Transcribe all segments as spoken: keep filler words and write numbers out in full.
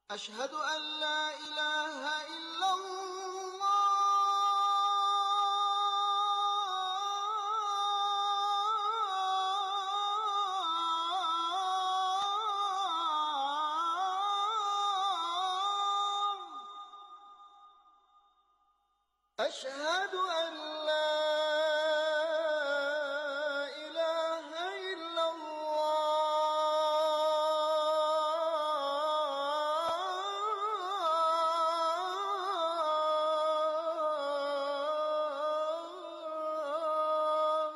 أشهد أن لا إله إلا الله أشهد أن لا إله إلا الله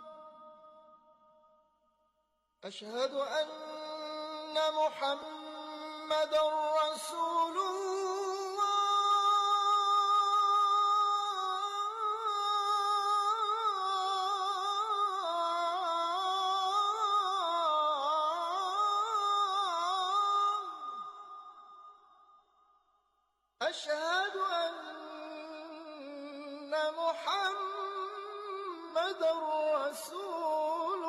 أشهد أن محمدًا رسول الله أشهد أن محمدًا رسول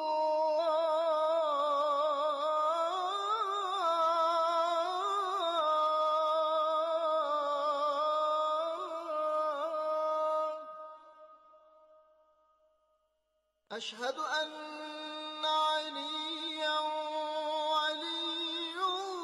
الله أشهد أن عليًّا ولي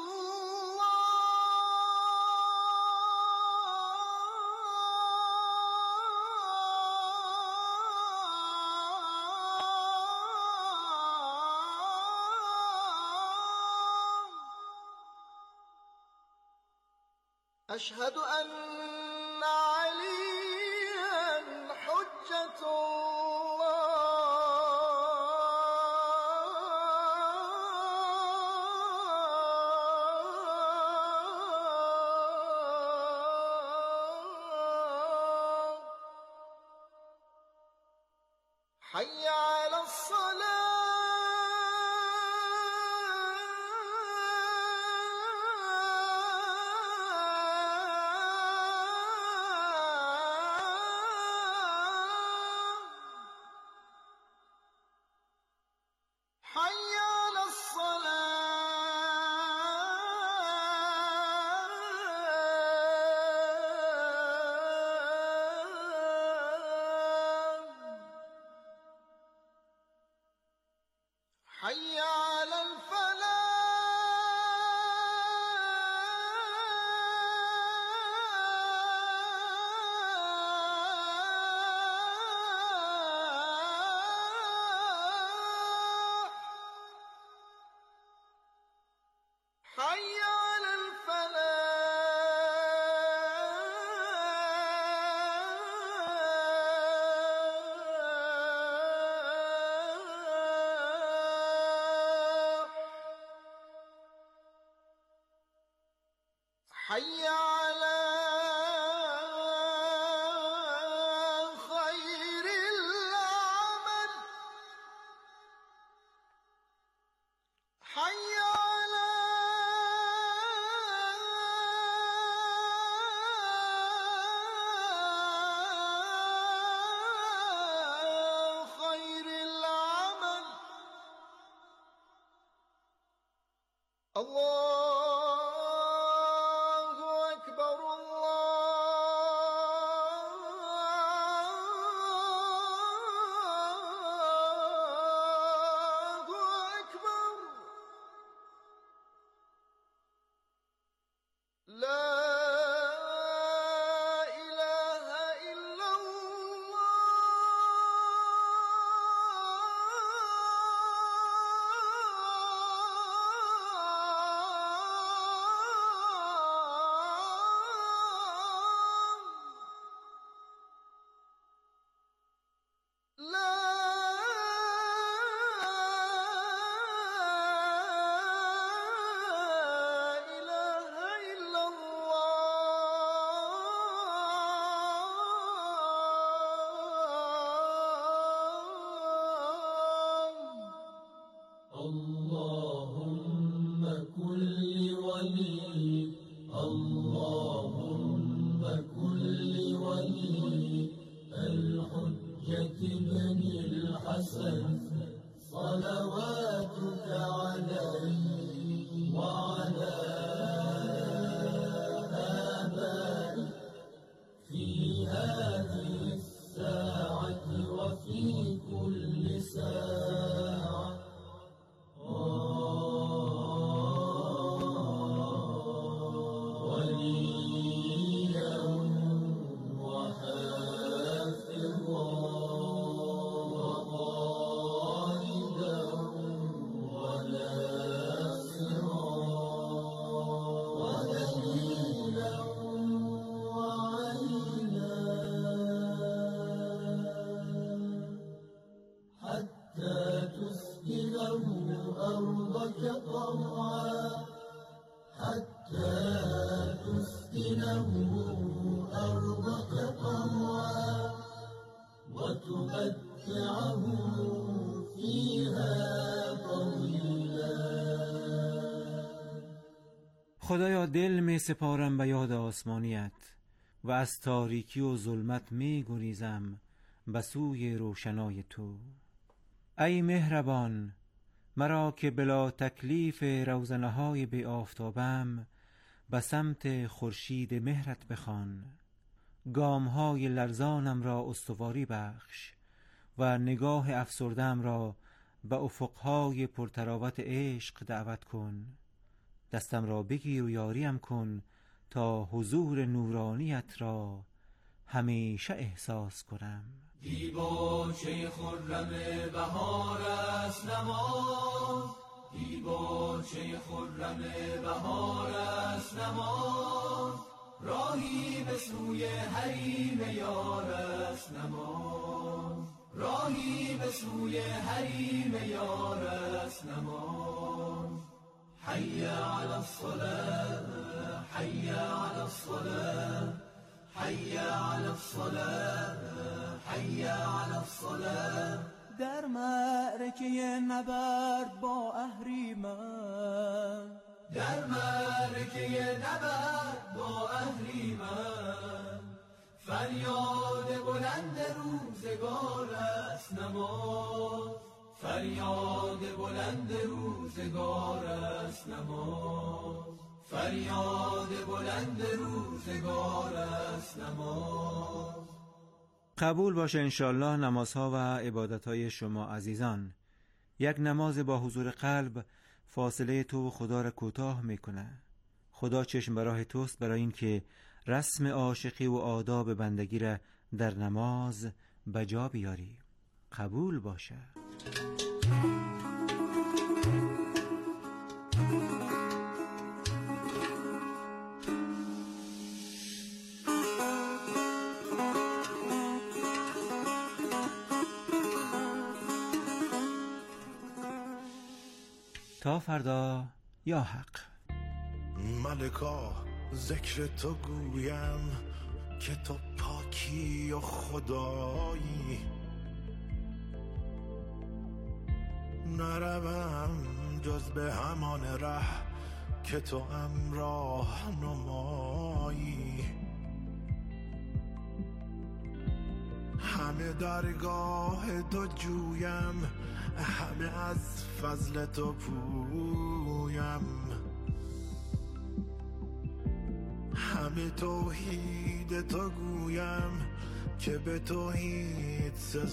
أشهد أن عليًّا حجة الله حي على الصلاة حي على الصلاة حي على الفلاح حي على الفلاح حي على خير العمل حي على خير العمل الله أكبر الله أكبر لا إله إلا الله لا إله إلا الله اللهم كن لوليك اللهم كن لوليك الحجة بن الحسن صلواتك عليه وعلى له أرض قطعها وتمتعه فيها طويلا. خدایا دل می سپارم به یاد آسمانیت و از تاریکی و ظلمت می گریزم به سوی روشنای تو. ای مهربان، مرا که بلا تکلیف روزنه های بی آفتابم به سمت خورشید مهرت بخوان. گام های لرزانم را استواری بخش و نگاه افسردم را به افقهای پرتراوت عشق دعوت کن. دستم را بگیر و یاریم کن تا حضور نورانیت را همیشه احساس کنم. دیباچه خرم بهار است نماز، دیباچه خرم بهار است نماز، راهی به سوی حریم یار است نماز، راهی به سوی حریم یار است نماز. حی علی الصلاة، حی علی الصلاة، حی علی الصلاة، حی علی الصلاة. در معرکه نبرد با اهریمن، در معرکه نبرد با اهریمن، فریاد بلند روزگار است نماز، فریاد بلند روزگار است نماز، فریاد بلند روزگار است نماز. قبول باشه انشالله نمازها و عبادتهای شما عزیزان. یک نماز با حضور قلب فاصله تو و خدا را کوتاه میکنه. خدا چشم به راه توست برای این که رسم عاشقی و آداب بندگی را در نماز بجا بیاری. قبول باشه. تا فردا یا حق. ملکا ذکر تو گویم که تو پاکی و خدایی، نروم جز به همان ره که تو امراه نمایی. همه درگاه تو جویم، همه از فضل تو پویم، همه توحید تو گویم که به توحید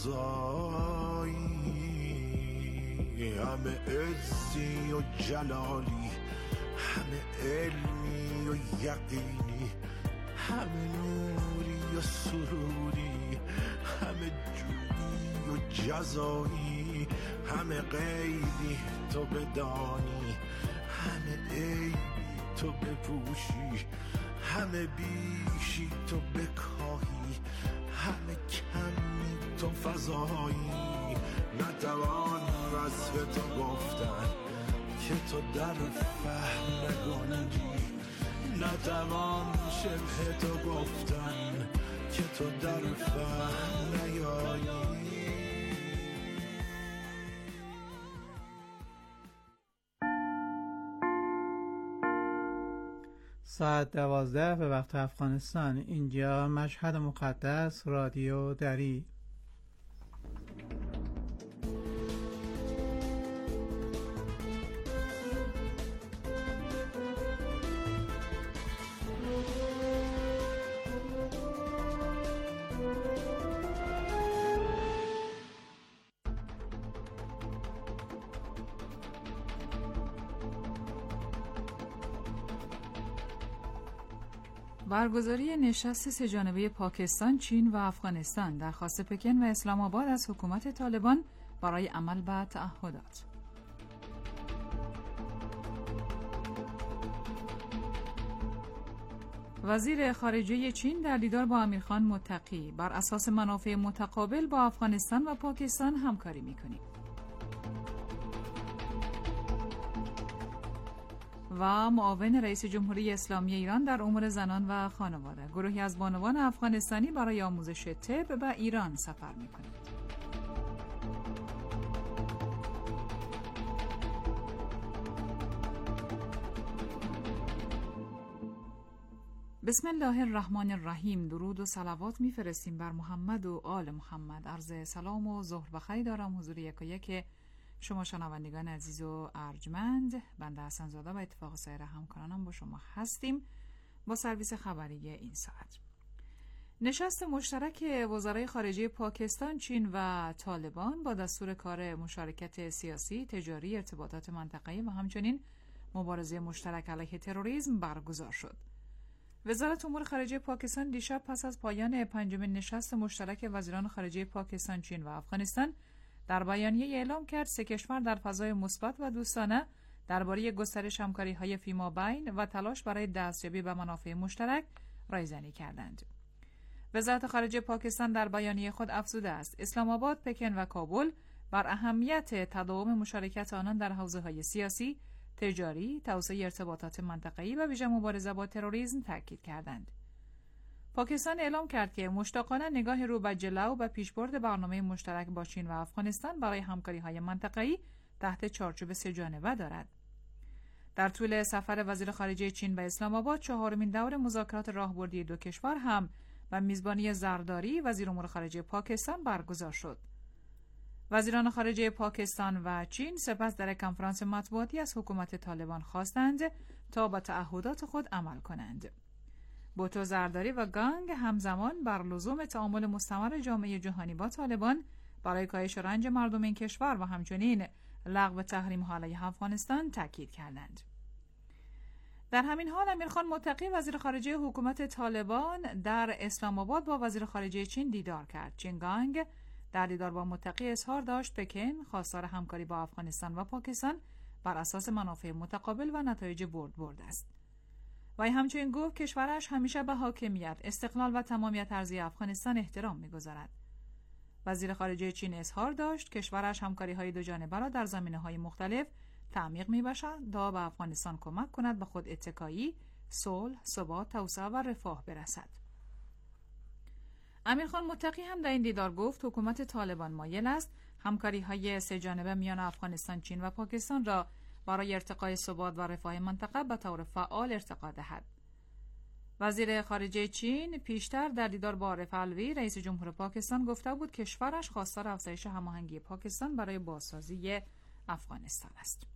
سزایی. همه عزی و جلالی، همه علمی و یقینی، همه نوری و سروری، همه جودی و جزایی، همه غیبی تو بدانی، همه عیبی تو بپوشی، همه بیشی تو بکاهی، همه کمی تو فضایی. نتوان وصف تو گفتن که تو در فهم نگنجی، نتوان شبه تو گفتن که تو در فهم نیایی. ساعت دوازده به وقت افغانستان. اینجا مشهد مقدس، رادیو دری. برگزاری نشست سه‌جانبه پاکستان، چین و افغانستان درخواست پکن و اسلام آباد از حکومت طالبان برای عمل به تعهدات. وزیر خارجه چین در دیدار با امیرخان متقی بر اساس منافع متقابل با افغانستان و پاکستان همکاری می‌کنیم. و معاون رئیس جمهوری اسلامی ایران در امور زنان و خانواده. گروهی از بانوان افغانستانی برای آموزش طب به ایران سفر می‌کنند. بسم الله الرحمن الرحیم. درود و صلوات میفرستیم بر محمد و آل محمد. عرض سلام و ظهر بخیر دارم حضور یکایک شما شنوندگان عزیز و ارجمند. بنده حسن زاده و اتفاق سایر همکارانم با شما هستیم با سرویس خبری این ساعت. نشست مشترک وزرای خارجه پاکستان، چین و طالبان با دستور کار مشارکت سیاسی، تجاری، ارتباطات منطقه‌ای و همچنین مبارزه مشترک علیه تروریسم برگزار شد. وزارت امور خارجه پاکستان دیشب پس از پایان پنجمین نشست مشترک وزیران خارجه پاکستان، چین و افغانستان در بیانیه اعلام کرد سه کشور در فضای مثبت و دوستانه درباره گسترش همکاری‌های فیمابین و تلاش برای دستیابی به منافع مشترک رایزنی کردند. وزارت خارجه پاکستان در بیانیه خود افزوده است اسلام آباد، پکن و کابل بر اهمیت تداوم مشارکت آنان در حوزه‌های سیاسی، تجاری، توسعه ارتباطات منطقه‌ای و ویژه مبارزه با تروریسم تاکید کردند. پاکستان اعلام کرد که مشتاقانه نگاه رو به جلو و پیشبرد برنامه مشترک با چین و افغانستان برای همکاری‌های منطقه‌ای تحت چارچوب سه جانبه دارد. در طول سفر وزیر خارجه چین به اسلام آباد، چهارمین دور مذاکرات راهبردی دو کشور هم و میزبانی زرداری وزیر امور خارجه پاکستان برگزار شد. وزیران خارجه پاکستان و چین سپس در کنفرانس مطبوعاتی از حکومت طالبان خواستند تا به تعهدات خود عمل کنند. بوتو زرداری و گانگ همزمان بر لزوم تعامل مستمر جامعه جهانی با طالبان برای کاهش رنج مردم این کشور و همچنین لغو تحریم‌ها علیه افغانستان تاکید کردند. در همین حال امیرخان متقی وزیر خارجه حکومت طالبان در اسلام آباد با وزیر خارجه چین دیدار کرد. چین گانگ در دیدار با متقی اظهار داشت پکن خواستار همکاری با افغانستان و پاکستان بر اساس منافع متقابل و نتایج برد برد است. وی همچنین گفت کشورش همیشه به حاکمیت، استقلال و تمامیت ارضی افغانستان احترام می‌گذارد. وزیر خارجه چین اظهار داشت کشورش همکاری‌های دو جانبه را در زمینه‌های مختلف تعمیق می‌بخشد تا به افغانستان کمک کند به خود اتکایی، صلح، ثبات، توسعه و رفاه برسد. امیرخان متقی هم در این دیدار گفت حکومت طالبان مایل است همکاری‌های سه جانبه میان افغانستان، چین و پاکستان را برای ارتقای ثبات و رفاه منطقه به طور فعال ارتقا دهد. وزیر خارجه چین پیشتر در دیدار با عارف علوی رئیس جمهور پاکستان گفته بود کشورش خواستار افزایش هماهنگی پاکستان برای بازسازی افغانستان است.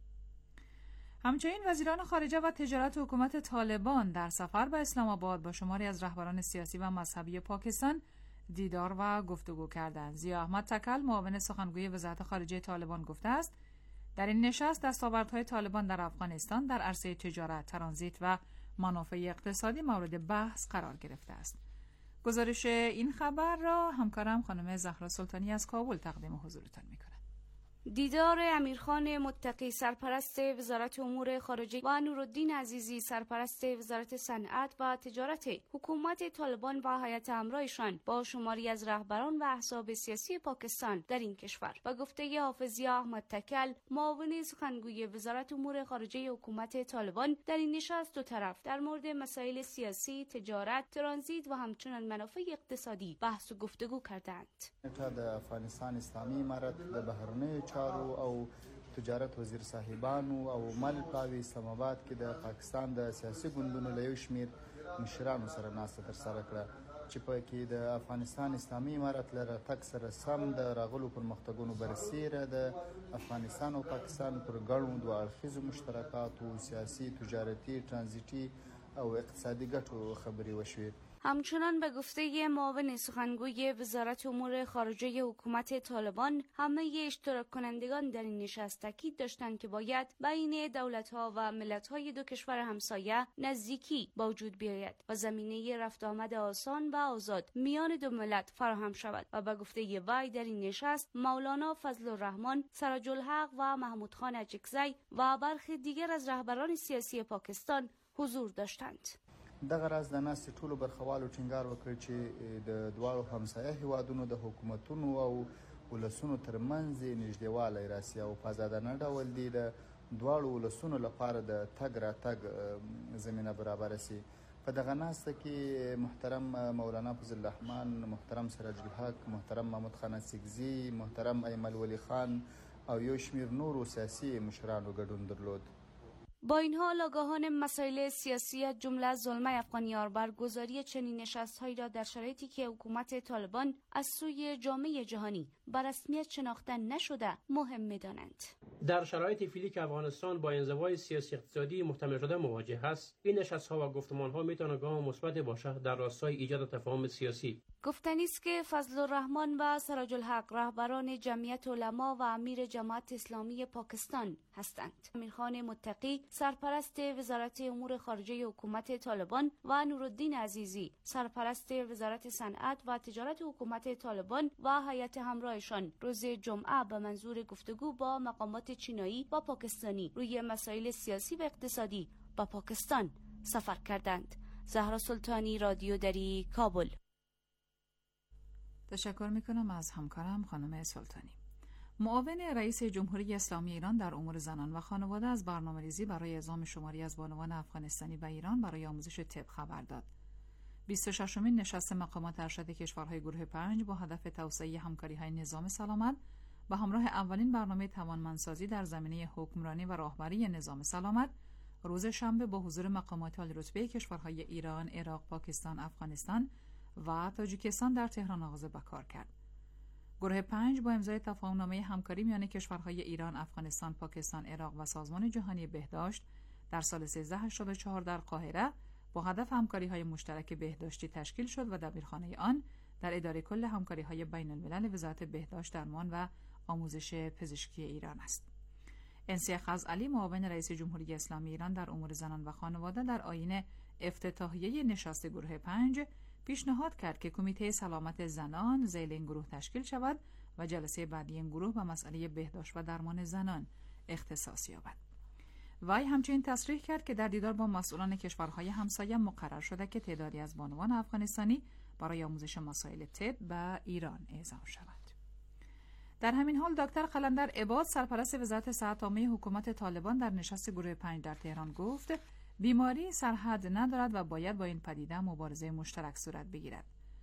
همچنین وزیران خارجه و تجارت حکومت طالبان در سفر به اسلام آباد با شماری از رهبران سیاسی و مذهبی پاکستان دیدار و گفتگو کردند. ضیا احمد تکل معاون سخنگوی وزارت خارجه طالبان گفته است در این نشست دستاوردهای طالبان در افغانستان در عرصه تجارت، ترانزیت و منافع اقتصادی مورد بحث قرار گرفته است. گزارش این خبر را همکارم خانم زهرا سلطانی از کابل تقدیم حضورتان می‌کند. دیدار امیرخان متقی سرپرست وزارت امور خارجه و نورالدین عزیزی سرپرست وزارت صنعت و تجارت حکومت طالبان و هیئت همراهشان با شماری از رهبران و احزاب سیاسی پاکستان در این کشور و گفته حافظ ضیا احمد تکل معاون سخنگوی وزارت امور خارجه حکومت طالبان در این نشست دو طرف در مورد مسائل سیاسی، تجارت، ترانزیت و همچنین منافع اقتصادی بحث و گفتگو کردند. د افغانستان اسلامي امارت د بهرنیو چارو او تجارت وزیر صاحبانو او مل پاوی اسلام آباد کې د پاکستان د سیاسي ګوندونو له یو شمېر مشرانو سره ناسته ترسره کړه چې په کې د افغانستان اسلامي امارت له راتګ سره سم د راغلو پرمختګونو برسیره د افغانستان او پاکستان پر ګڼو دوه اړخیزو مشترکاتو سیاسي، تجارتي، ترانزیتي او اقتصادي ګټو خبرې وشوې. همچنان به گفته معاون سخنگوی وزارت امور خارجه حکومت طالبان همه اشتراک کنندگان در این نشست تاکید داشتند که باید بین دولت‌ها و ملت‌های دو کشور همسایه نزدیکی با وجود بیاید و زمینه رفت آمد آسان و آزاد میان دو ملت فراهم شود و به گفته وی در این نشست مولانا فضل الرحمن، سراج الحق و محمود خان اجکزی و برخی دیگر از رهبران سیاسی پاکستان حضور داشتند. دغه راز د ناستې ټولو برخوالو ټینګار وکړ چې د دواړو همسایه هیوادونو د حکومتونو او ولسونو ترمنځ نږدېوالی راسي او په ازادانه ډول دې د دواړو ولسونو لپاره د تګ راتګ زمینه برابره سي. په دغه ناسته کې محترم مولانا فضل الرحمن، محترم سراج الحق، محترم محمود خان اسیګزي، محترم ایمل ولی خان او یو شمیر نورو سیاسي مشرانو ګډون درلود. با این حال آگاهان مسائل سیاسی جمله ظلم افغانیار برگزاری چنین نشست‌هایی را در شرایطی که حکومت طالبان از سوی جامعه جهانی به رسمیت شناخته نشده مهم می‌دانند. در شرایط فعلی که افغانستان با انزوای سیاسی اقتصادی محتمل شده مواجه است، این نشست‌ها و گفتمان‌ها می‌تواند گام مثبت باشد در راستای ایجاد تفاهم سیاسی. گفتنی است که فضل الرحمن و سراج الحق رهبران جمعیت علما و امیر جماعت اسلامی پاکستان هستند. امیرخان متقی سرپرست وزارت امور خارجه حکومت طالبان و نورالدین عزیزی سرپرست وزارت صنعت و تجارت حکومت طالبان و هیئت همراهشان روز جمعه به منظور گفتگو با مقامات چینایی و پاکستانی روی مسائل سیاسی و اقتصادی به پاکستان سفر کردند. زهرا سلطانی، رادیو دری، کابل. تشکر میکنم از همکارم خانم سلطانی. معاون رئیس جمهوری اسلامی ایران در امور زنان و خانواده از برنامه‌ریزی برای اعزام شماری از بانوان افغانستانی و ایران برای آموزش طب خبر داد. بیست و ششمین نشست مقامات ارشد کشورهای گروه پنج با هدف توسعه همکاری‌های نظام سلامت به همراه اولین برنامه توانمندسازی در زمینه حکمرانی و راهبری نظام سلامت روز شنبه با حضور مقامات عالی‌رتبه کشورهای ایران، عراق، پاکستان، افغانستان و تاجیکستان در تهران آغاز به کار کرد. گروه پنج با امضای تفاهم‌نامه همکاری میان کشورهای ایران، افغانستان، پاکستان، عراق و سازمان جهانی بهداشت در سال سیزده هشتاد و چهار در قاهره با هدف همکاری‌های مشترک بهداشتی تشکیل شد و دبیرخانه آن در اداره کل همکاری‌های بین‌الملل وزارت بهداشت، درمان و آموزش پزشکی ایران است. انسی خزعلی معاون رئیس جمهوری اسلامی ایران در امور زنان و خانواده در آیین افتتاحیه نشست گروه پنج پیشنهاد کرد که کمیته سلامت زنان ذیل این گروه تشکیل شود و جلسه بعدی این گروه به مسئله بهداشت و درمان زنان اختصاص یابد. وی همچنین تصریح کرد که در دیدار با مسئولان کشورهای همسایه مقرر شده که تعدادی از بانوان افغانستانی برای آموزش مسائل طب به ایران اعزام شود. در همین حال دکتر قلندر عباد سرپرست وزارت صحت عامه حکومت طالبان در نشست گروه پنج در تهران گفت بیماری سرحد ندارد و باید با این پدیده مبارزه مشترک صورت بگیرد.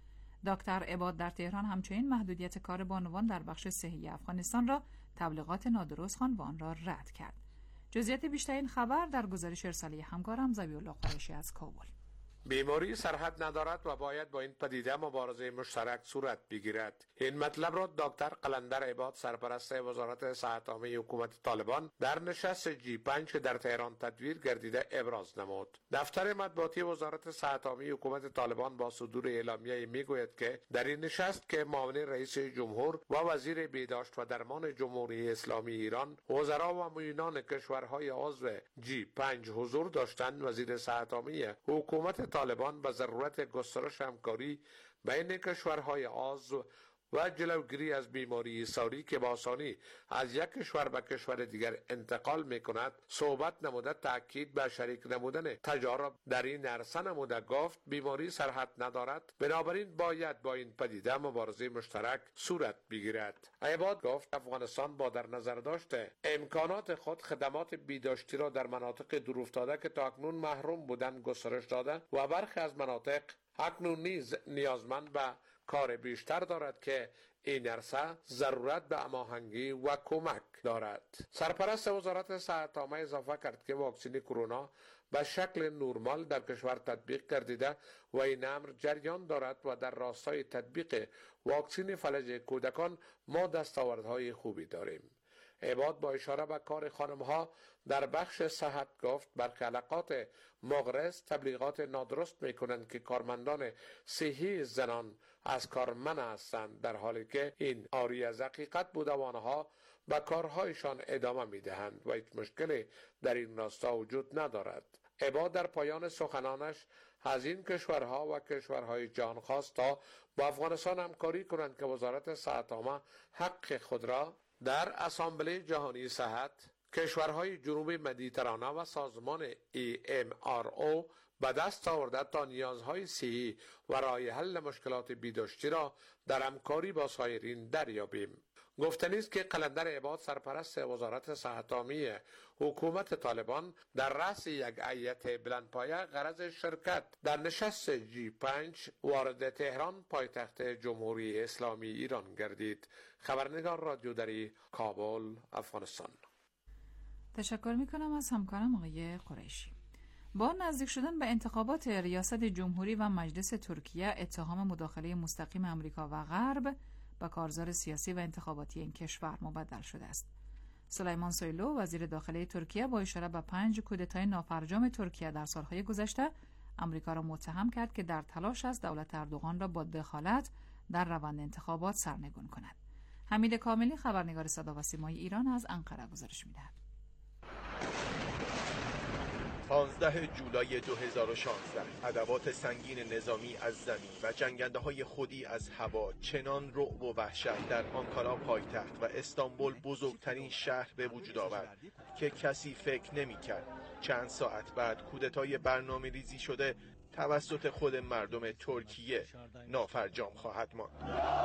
دکتر عباد در تهران همچنین محدودیت کار بانوان در بخش صحی افغانستان را تبلیغات نادرست خواند و آن را رد کرد. جزئیات بیشتر این خبر در گزارش ارسالی همکارم ضوی‌الله قریشی از کابل. بیماری سرحد ندارد و باید با این پدیده مبارزه مشترک صورت بگیرد. این مطلب را دکتر قلندر عباد سرپرست وزارت صحت عامه حکومت طالبان در نشست جی پنج در تهران تدویر گردیده ابراز نمود. دفتر مطبوعاتی وزارت صحت عامه حکومت طالبان با صدور اعلامیه میگوید که در این نشست که معاون رئیس جمهور و وزیر بهداشت و درمان جمهوری اسلامی ایران، وزرا و معینان کشورهای عضو جی پنج حضور داشتند، وزیر صحت عامه حکومت طالبان به ضرورت گسترش همکاری بین کشورهای عضو و جلوگیری از بیماری ساری که با آسانی از یک کشور به کشور دیگر انتقال می کند صحبت نموده تاکید به شریک نمودن تجارب در این عرصه نموده گفت بیماری سرحد ندارد، بنابراین باید با این پدیده مبارزه مشترک صورت بگیرد. عباد گفت افغانستان با در نظر داشته امکانات خود خدمات بهداشتی را در مناطق دورافتاده که تاکنون محروم بودند گسترش داده و برخی از مناطق اکنون نیز نیازمند به کار بیشتر دارد که این عرصه ضرورت به هماهنگی و کمک دارد. سرپرست وزارت صحت عامه اضافه کرد که واکسن کرونا به شکل نرمال در کشور تطبیق گردیده و این امر جریان دارد و در راستای تطبیق واکسن فلج کودکان ما دستاوردهای خوبی داریم. عباد با اشاره به کار خانمها در بخش صحت گفت برخی حلقات مغرض تبلیغات نادرست میکنند که کارمندان صحی زنان از کار منع هستند، در حالی که این عاری از حقیقت بوده و آنها به کارهایشان ادامه میدهند و هیچ مشکلی در این راستا وجود ندارد. عباد در پایان سخنانش از این کشورها و کشورهای جهان خواست تا با افغانستان همکاری کنند که وزارت صحت عامه حق خود را در اسامبله جهانی صحت، کشورهای جنوب مدیترانه و سازمان ای ام آر او به دست آورده تا نیازهای صحی و راه حل مشکلات بیداشتی را در همکاری با سایرین دریابیم. گفتنی است که قلندر عباد سرپرست وزارت صحت عامی حکومت طالبان در رأس یک هیئت بلندپایه غرض شرکت در نشست جی پنج وارد تهران پایتخت جمهوری اسلامی ایران گردید. خبرنگار رادیو دری، کابل، افغانستان. تشکر میکنم از همکارم آقای قریشی. با نزدیک شدن به انتخابات ریاست جمهوری و مجلس ترکیه، اتهام مداخله مستقیم آمریکا و غرب به کارزار سیاسی و انتخاباتی این کشور مبدل شده است. سلیمان سویلو وزیر داخلی ترکیه با اشاره به پنج کودتای نافرجام ترکیه در سالهای گذشته آمریکا را متهم کرد که در تلاش است دولت اردوغان را با دخالت در روند انتخابات سرنگون کند. حمید کاملی خبرنگار صدا و سیمای ایران از انقره گزارش می‌دهد. پانزده جولای دو هزار و شانزده ادوات سنگین نظامی از زمین و جنگنده‌های خودی از هوا چنان رعب و وحشت در آنکارا پایتخت و استانبول بزرگترین شهر به وجود آورد که کسی فکر نمی‌کرد چند ساعت بعد کودتای برنامه ریزی شده توسط خود مردم ترکیه نافرجام خواهد ماند.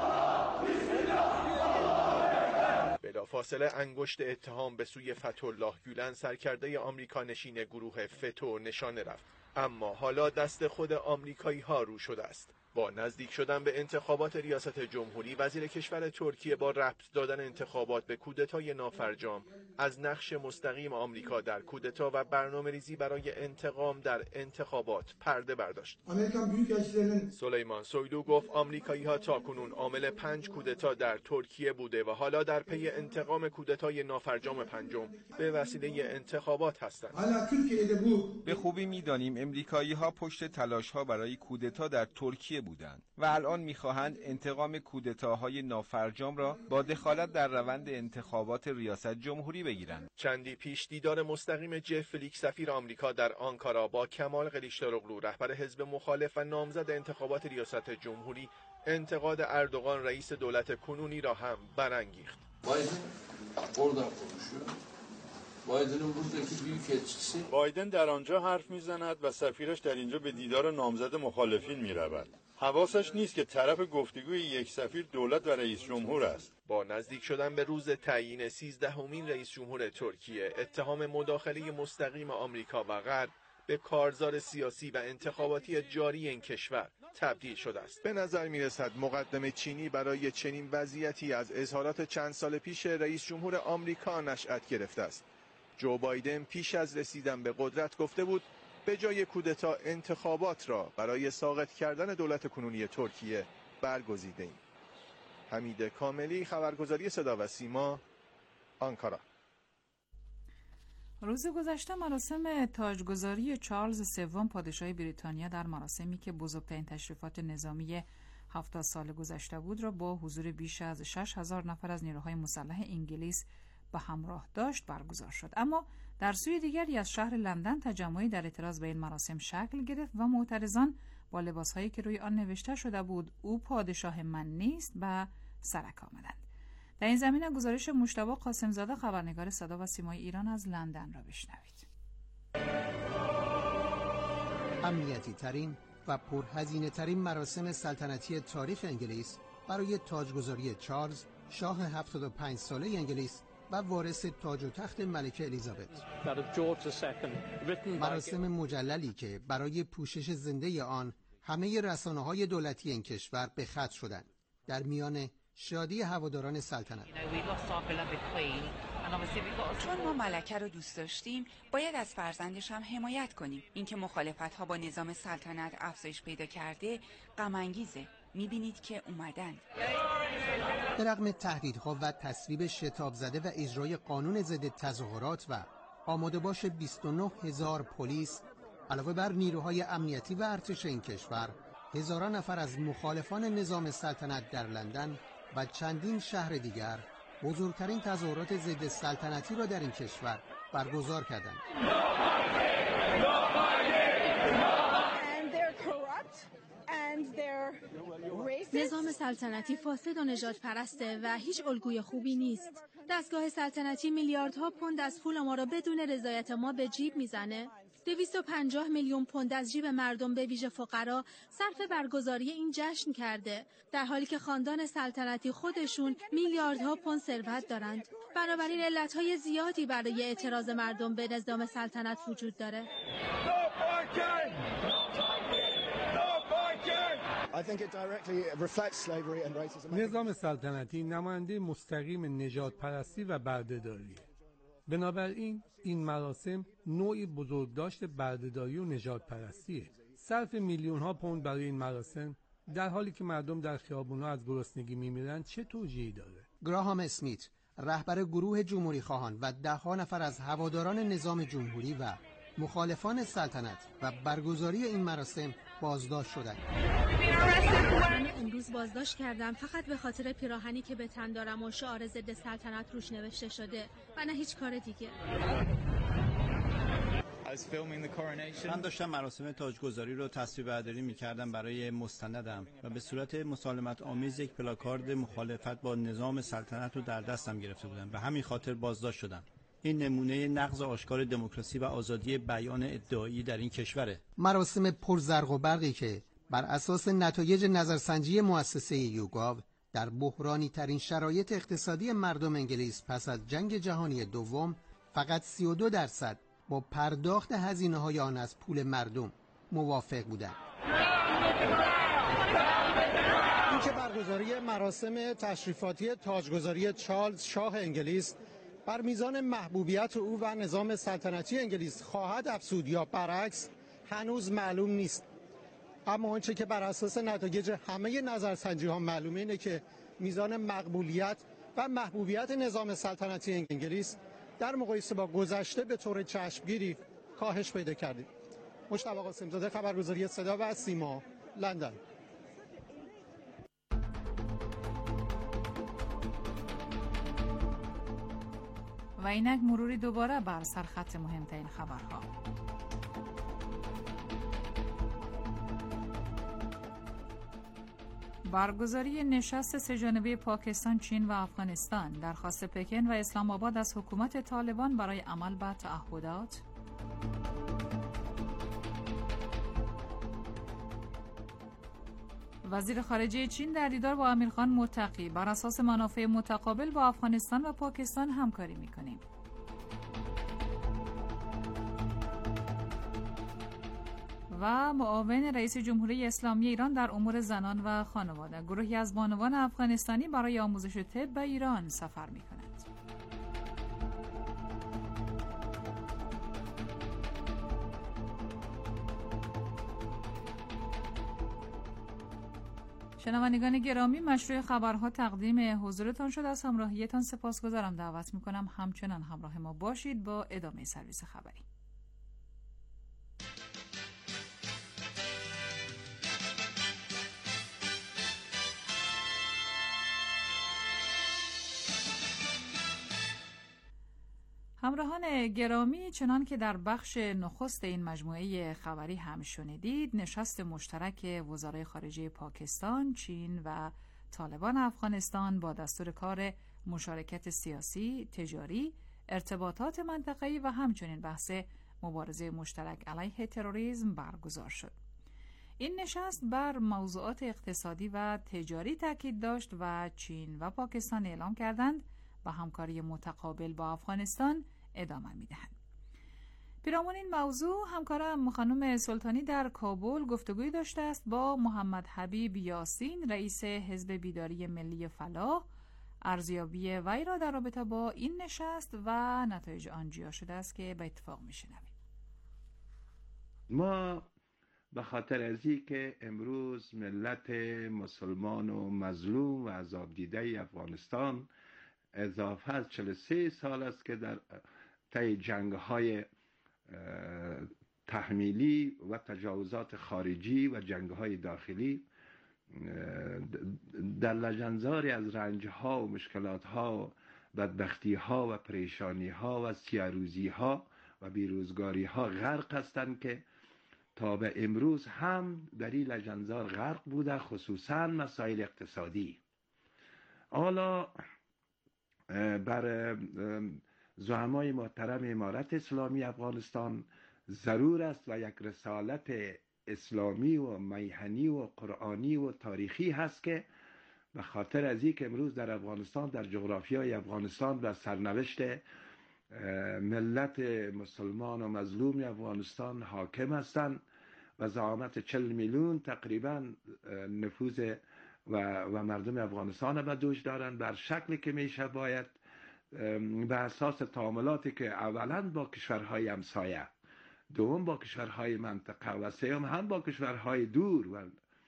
بلافاصله انگشت اتهام به سوی فتح‌الله گولن سرکرده آمریکا نشین گروه فتو نشانه رفت، اما حالا دست خود آمریکایی ها رو شده است. با نزدیک شدن به انتخابات ریاست جمهوری، وزیر کشور ترکیه با ربط دادن انتخابات به کودتای نافرجام از نقش مستقیم آمریکا در کودتا و برنامه‌ریزی برای انتقام در انتخابات پرده برداشت. سلیمان سویلو گفت آمریکایی‌ها تاکنون عامل پنج کودتا در ترکیه بوده و حالا در پی انتقام کودتای نافرجام پنجم به وسیله انتخابات هستند. به خوبی می‌دانیم امریکایی‌ها پشت تلاش‌ها برای کودتا در ترکیه بودند و الان می‌خواهند انتقام کودتاهای نافرجام را با دخالت در روند انتخابات ریاست جمهوری بگیرند. چندی پیش دیدار مستقیم جف فلیک سفیر آمریکا در آنکارا با کمال قلیچداروغلو رهبر حزب مخالف و نامزد انتخابات ریاست جمهوری انتقاد اردوغان رئیس دولت کنونی را هم برانگیخت. بایدن در آنجا حرف میزند و سفیرش در اینجا به دیدار نامزد مخالفین میرود. حواسش نیست که طرف گفتگوی یک سفیر دولت و رئیس جمهور است. با نزدیک شدن به روز تعیین سیزدهمین رئیس جمهور ترکیه، اتهام مداخله مستقیم آمریکا و غرب به کارزار سیاسی و انتخاباتی جاری این کشور تبدیل شده است. به نظر می رسد مقدم چینی برای چنین وضعیتی از اظهارات چند سال پیش رئیس جمهور آمریکا نشأت گرفته است. جو بایدن پیش از رسیدن به قدرت گفته بود به جای کودتا انتخابات را برای ساقط کردن دولت کنونی ترکیه برگزیده ایم. حمید کاملی خبرگزاری صدا و سیما، آنکارا. روز گذشته مراسم تاجگذاری چارلز سوم پادشاه بریتانیا در مراسمی که بزرگترین تشریفات نظامی هفتاد سال گذشته بود را با حضور بیش از شش هزار نفر از نیروهای مسلح انگلیس به همراه داشت برگزار شد. اما در سوی دیگری از شهر لندن تجمعی در اعتراض به این مراسم شکل گرفت و معترضان با لباسهایی که روی آن نوشته شده بود او پادشاه من نیست به سرک آمدند. در این زمینه گزارش مجتبی قاسمزاده خبرنگار صدا و سیمای ایران از لندن را بشنوید. امنیتی ترین و پرهزینه ترین مراسم سلطنتی تاریخ انگلیس برای تاجگذاری چارلز شاه هفتاد و پنج ساله انگلیس و وارث تاج و تخت ملکه الیزابت. مراسم مجللی که برای پوشش زنده آن همه رسانه‌های دولتی این کشور به خط شدند در میان شادی هواداران سلطنت. چون ما ملکه رو دوست داشتیم باید از فرزندش هم حمایت کنیم. اینکه مخالفت‌ها با نظام سلطنت افزایش پیدا کرده غم انگیزه. می‌بینید که اومدن. به رغم تهدیدها و تصویب شتاب زده و اجرای قانون ضد تظاهرات و آماده باش بیست و نه هزار پلیس علاوه بر نیروهای امنیتی و ارتش این کشور، هزاران نفر از مخالفان نظام سلطنت در لندن و چندین شهر دیگر بزرگترین تظاهرات ضد سلطنتی را در این کشور برگزار کردند. نظام سلطنتی فاسد و نژاد پرسته و هیچ الگوی خوبی نیست. دستگاه سلطنتی میلیاردها پوند از پول ما را بدون رضایت ما به جیب میزنه. دویست و پنجاه میلیون پوند از جیب مردم به ویژه فقرا صرف برگزاری این جشن کرده، در حالی که خاندان سلطنتی خودشون میلیاردها پوند ثروت دارند. بنابراین علتهای زیادی برای اعتراض مردم به نظام سلطنت وجود داره. نظام سلطنتی نماینده مستقیم نژاد پرستی و بردهداریه. بنابراین این مراسم نوعی بزرگداشت بردهداری و نژاد پرستیه. صرف میلیون ها پوند برای این مراسم در حالی که مردم در خیابون‌ها از گرسنگی میمیرن چه توجیهی داره؟ گراهام اسمیت، رهبر گروه جمهوری خواهان و ده ها نفر از هواداران نظام جمهوری و مخالفان سلطنت و برگزاری این مراسم بازداشت شدند. من امروز بازداشت کردم فقط به خاطر پیراهنی که به تن دارم و شعار ضد سلطنت روش نوشته شده و نه هیچ کار دیگه. من داشتم مراسم تاجگذاری رو تصویربرداری می‌کردم برای مستندم و به صورت مسالمت آمیز یک پلاکارد مخالفت با نظام سلطنت رو در دستم گرفته بودم و همین خاطر بازداشت شدم. این نمونه نقض آشکار دموکراسی و آزادی بیان ادعایی در این کشوره. مراسم پرزرق و برقی که بر اساس نتایج نظرسنجی مؤسسه یوگاو در بحرانی ترین شرایط اقتصادی مردم انگلیس پس از جنگ جهانی دوم فقط سی و دو درصد با پرداخت هزینه‌های آن از پول مردم موافق بودند. این که برگزاری مراسم تشریفاتی تاجگذاری چارلز شاه انگلیس بر میزان محبوبیت او و نظام سلطنتی انگلیس خواهد افزود یا برعکس هنوز معلوم نیست. اما آنچه که بر اساس نتایج همه نظرسنجی ها معلومه اینه که میزان مقبولیت و محبوبیت نظام سلطنتی انگلیس در مقایسه با گذشته به طور چشمگیری کاهش پیدا کرده. مجتبی قاسم‌زاده، خبرگزاری صدا و سیما، لندن. و اینک مروری دوباره بر سرخط مهمترین خبرها. برگزاری نشست سه‌جانبه پاکستان، چین و افغانستان، درخواست پکن و اسلام آباد از حکومت طالبان برای عمل به تعهدات. وزیر خارجه چین در دیدار با امیرخان متقی بر اساس منافع متقابل با افغانستان و پاکستان همکاری می‌کنیم. و معاون رئیس جمهوری اسلامی ایران در امور زنان و خانواده، گروهی از بانوان افغانستانی برای آموزش طب به ایران سفر می‌کنند. شنوندگان گرامی، مشروع خبرها تقدیم حضورتان شد. از همراهیتان سپاسگزارم. دعوت می‌کنم همچنان همراه ما باشید با ادامه سرویس خبری. همراهان گرامی، چنان که در بخش نخست این مجموعه خبری هم شنیدید، نشست مشترک وزرای خارجه پاکستان، چین و طالبان افغانستان با دستور کار مشارکت سیاسی، تجاری، ارتباطات منطقه‌ای و همچنین بحث مبارزه مشترک علیه تروریسم برگزار شد. این نشست بر موضوعات اقتصادی و تجاری تاکید داشت و چین و پاکستان اعلام کردند با همکاری متقابل با افغانستان ادامه می‌دهند. پیرامون این موضوع همکارم خانم سلطانی در کابل گفتگوی داشته است با محمد حبیب یاسین، رئیس حزب بیداری ملی فلاح. ارزیابی وی را در رابطه با این نشست و نتایج آن جیا شده است که به اتفاق می‌شنویم. ما به خاطر از این که امروز ملت مسلمان و مظلوم و عذاب دیده افغانستان اضافه از چهل و سه سال است که در طی جنگ‌های تحمیلی و تجاوزات خارجی و جنگ‌های داخلی در لجنزاری از رنج‌ها و مشکلات‌ها، بدبختی‌ها و پریشانی‌ها و سیاروزی‌ها و بیروزگاری‌ها غرق هستند که تا به امروز هم در این لجنزار غرق بوده، خصوصاً مسائل اقتصادی. حالا بر زعمای محترم امارت اسلامی افغانستان ضرور است و یک رسالت اسلامی و میهنی و قرآنی و تاریخی هست که به خاطر از این که امروز در افغانستان، در جغرافیای افغانستان و سرنوشت ملت مسلمان و مظلوم افغانستان حاکم هستند و زعامت چهل میلیون تقریبا نفوذ و, و مردم افغانستان به دوش دارند، بر شکلی که میشه باید به اساس تعاملاتی که اولا با کشورهای همسایه، دوم با کشورهای منطقه و سوم هم با کشورهای دور و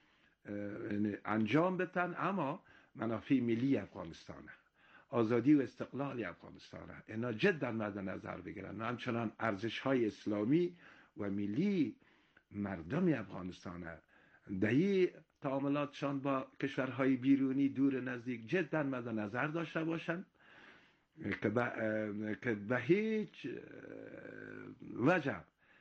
انجام بدن، اما منافع ملی افغانستانه، آزادی و استقلال افغانستانه، اینا جدا مد نظر بگیرن و همچنان ارزش های اسلامی و ملی مردم افغانستانه. دهی تعاملاتشان با کشورهای بیرونی دور نزدیک جدا مد نظر داشته باشند که به, که به هیچ وجه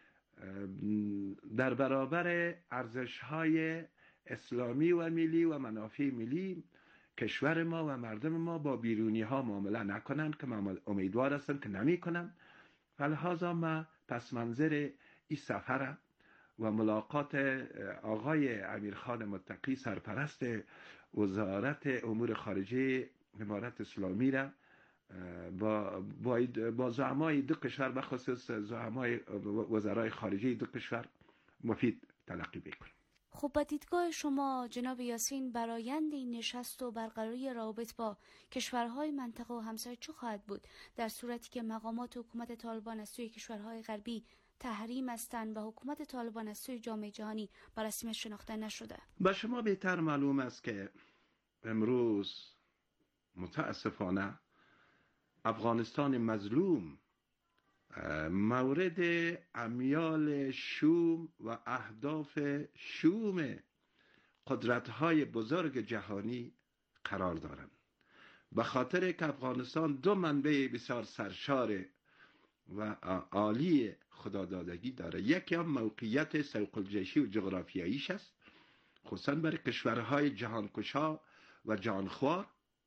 در برابر ارزش‌های اسلامی و ملی و منافع ملی کشور ما و مردم ما با بیرونی ها معامله نکنند که من امیدوار هستم که نمی کنند. فلحاظا ما پس منظر این سفر و ملاقات آقای امیرخان متقی سرپرست وزارت امور خارجه امارت اسلامی را با با, با زعمای دو کشور به خصوص زعمای وزرای خارجه دو کشور مفید تلقی بکنیم. خب با دیدگاه شما جناب یاسین برآیند این نشست و برقراری روابط با کشورهای منطقه و همسایه چه خواهد بود در صورتی که مقامات حکومت طالبان از سوی کشورهای غربی تحریم هستند و حکومت طالبان از سوی جامعه جهانی به رسمیت شناخته نشده؟ به شما بهتر معلوم است که امروز متاسفانه افغانستان مظلوم مورد امیال شوم و اهداف شوم قدرت‌های بزرگ جهانی قرار دارند، به خاطر که افغانستان دو منبع بسیار سرشار و عالی خدادادگی داره. یکی هم موقعیت سوق الجیشی و جغرافیاییش است، خصوصا برای کشورهای جهانکشا و جهانخوار،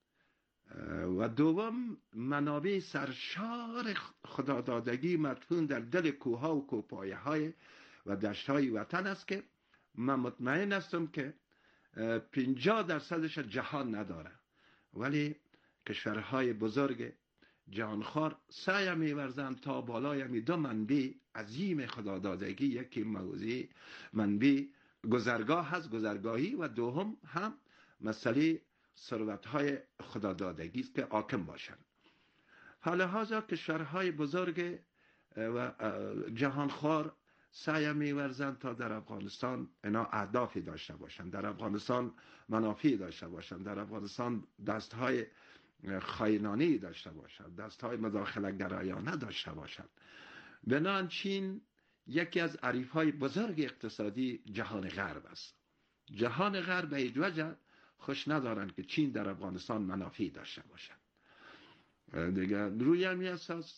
و دوم منابع سرشار خدادادگی مدفون در دل کوهها و کوهپایه های و دشت های وطن است که من مطمئن هستم که پنجاه درصدش جهان نداره، ولی کشورهای بزرگ جهانخوار سعی می‌ورزند تا بالای همی دو منبع عظیم خدادادگی، یکی موضوع منبع گذرگاه هست، گذرگاهی، و دوم هم مسئله ثروت‌های خدادادگی است که حاکم باشند. حالا کشورهای بزرگ و جهانخوار سعی می‌ورزند تا در افغانستان اینا اهدافی داشته باشند، در افغانستان منافعی داشته باشند، در افغانستان دستهای خائنانه‌ای داشته باشند، دستهای مداخله گرایانه داشته باشند. بنابراین چین یکی از حریف‌های بزرگ اقتصادی جهان غرب است. جهان غرب به هیچ وجه خوش ندارند که چین در افغانستان منافعی داشته باشند. دیگه روی همین اساس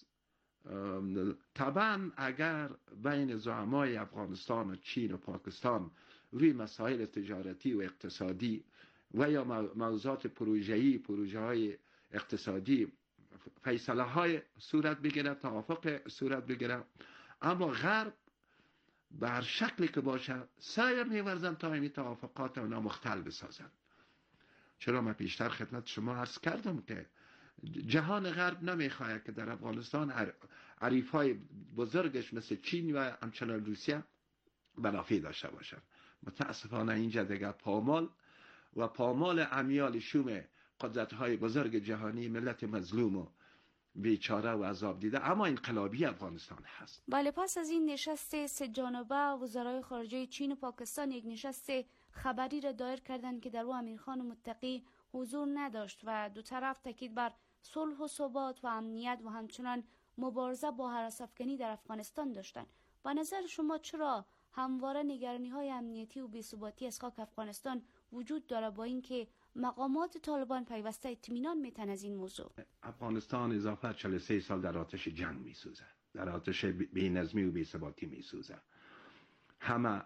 طبعا اگر بین زعمای افغانستان و چین و پاکستان روی مسائل تجارتی و اقتصادی و یا موضوعات پروژه‌ای پروژه‌های اقتصادی فیصله های صورت بگیره، توافق صورت بگیره، اما غرب به هر شکلی که باشه سعی می‌ورزن تا این توافقات اونا مختل بسازن. چرا من پیشتر خدمت شما عرض کردم که جهان غرب نمیخواد که در افغانستان حریفای بزرگش مثل چین و همچنان روسیه منافع داشته باشن. متاسفانه اینجا دیگر پامال و پامال امیال شوم قدرت‌های بزرگ جهانی ملت مظلوم و بیچاره و عذاب دیده اما انقلابی افغانستان هست. بله، پس از این نشست سه جانبه وزرای خارجه چین و پاکستان یک نشست خبری را دایر کردند که در او امیرخان متقی حضور نداشت و دو طرف تاکید بر صلح و ثبات و امنیت و همچنان مبارزه با هراس افکنی در افغانستان داشتند. با نظر شما چرا همواره نگرانی‌های امنیتی و بی‌ثباتی از خاک افغانستان وجود داره، با اینکه مقامات طالبان پیوسته اطمینان میتن از این موضوع؟ افغانستان اضافه چهل و سه سال در آتش جنگ میسوزه، در آتش بی‌نظمی و بی‌ثباتی میسوزه. همه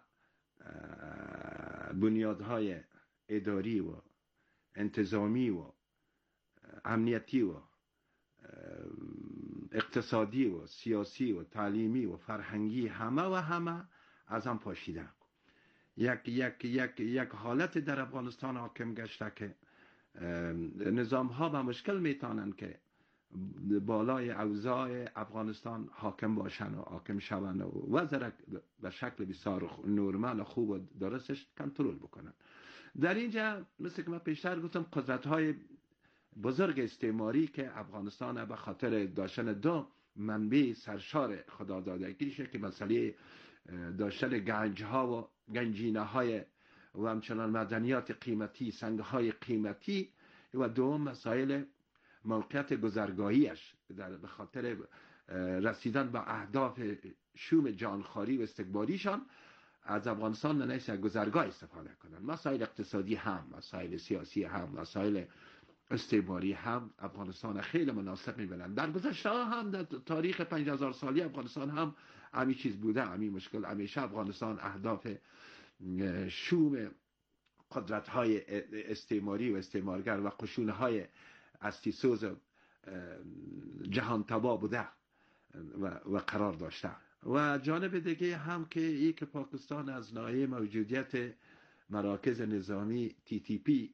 بنیادهای اداری و انتظامی و امنیتی و اقتصادی و سیاسی و تعلیمی و فرهنگی همه و همه از هم پاشیده. یک یک یک یک حالت در افغانستان حاکم گشته که نظام ها به مشکل میتونن که بالای اوضاع افغانستان حاکم باشن و حاکم شون و وضع به شکل بسیار نورمال و خوب و درستش کنترل بکنن. در اینجا مثل که من پیشتر گفتم قدرت های بزرگ استعماری که افغانستان به خاطر داشتن دو منبع سرشار خدادادگیشه که مسئله داشتن گنج ها و گنجینه های و همچنان معدنیات قیمتی، سنگ های قیمتی و دوم مسائل موقعیت گذرگاهیش در به خاطر رسیدن به اهداف شوم جانخواری و استکباریشان از افغانستان ننیست یک گذرگاه استفاده کنند. مسائل اقتصادی هم، مسائل سیاسی هم، مسائل استعماری هم افغانستان خیلی مناسب می‌بینند. در گذشته هم در تاریخ پنج هزار سالی افغانستان هم همین چیز بوده، همین مشکل. همیشه افغانستان اهداف شوم قدرت‌های استعماری و استعمارگر و قشون‌های استیسوز جهان تبا بوده و, و قرار داشته. و جانب دیگه هم که ای که پاکستان از ناحیه موجودیت مراکز نظامی تی تی پی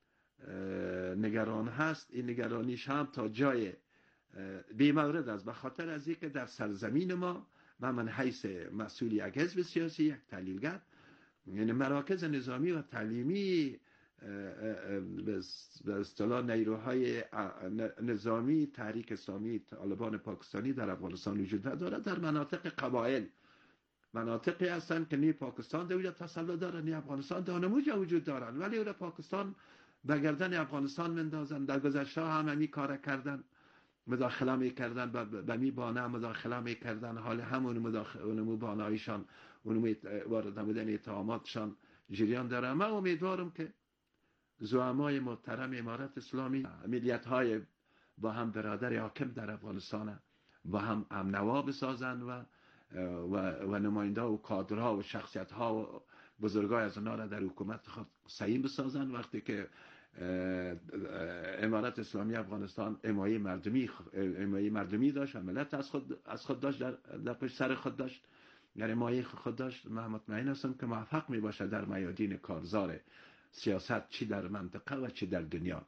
نگران هست، این نگرانیش هم تا جای بی‌مورد است، به خاطر از اینکه در سرزمین ما و من حیث مسئول یک حزب سیاسی، یک تحلیلگر، یعنی مراکز نظامی و تعلیمی به اصطلاح نیروهای نظامی تحریک اسلامی طالبان پاکستانی در افغانستان وجود دارد. در مناطق قبایل، مناطقی هستند که نی پاکستان در اونجا تسلط دارند نی افغانستان در اونجا وجود دارند، ولی اون پاکستان به گردن افغانستان مندازند. در گذشته هم همین کار کردن، مداخله میکردن، به می بانه مداخله میکردن، حال همون مداخله اونمو بانایشان اونمو وارد نمودن اتهاماتشان جریان داره. من امیدوارم که زعمای محترم امارت اسلامی، ملیت های با هم برادر حاکم در افغانستان با هم هم نوا بسازند و و, و نماینده و کادرها و شخصیت ها و بزرگای از اونها را در حکومت خود سعیم بسازند. وقتی که امارت اسلامی افغانستان حمایه مردمی حمایه مردمی داشت و ملت از خود از خود داشت، در, در پشت سر خود داشت، یعنی حمایه خود داشت، من مطمئن هستم که موفق می باشه در میادین کارزار سیاست، چی در منطقه و چی در دنیا.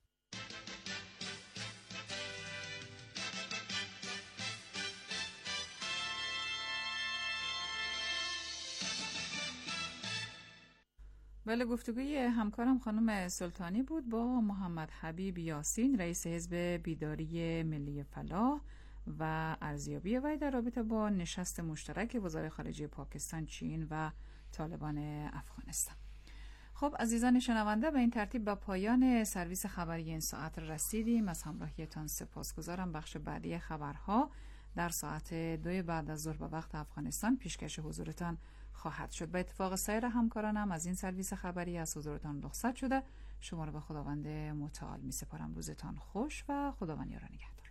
بله، گفتگوی همکارم خانم سلطانی بود با محمد حبیب یاسین، رئیس حزب بیداری ملی فلاح و ارزیابی وی در رابطه با نشست مشترک وزرای خارجه پاکستان، چین و طالبان افغانستان. خب عزیزان شنونده، به این ترتیب به پایان سرویس خبری این ساعت رسیدیم. از همراهیتان سپاسگزارم. بخش بعدی خبرها در ساعت دو بعد از ظهر به وقت افغانستان پیشکش حضورتان خواهد شد. به اتفاق سایر همکارانم از این سرویس خبری از حضورتان رخصت شده. شما را به خداوند متعال می سپارم. روزتان خوش و خداوند یار و نگهدار.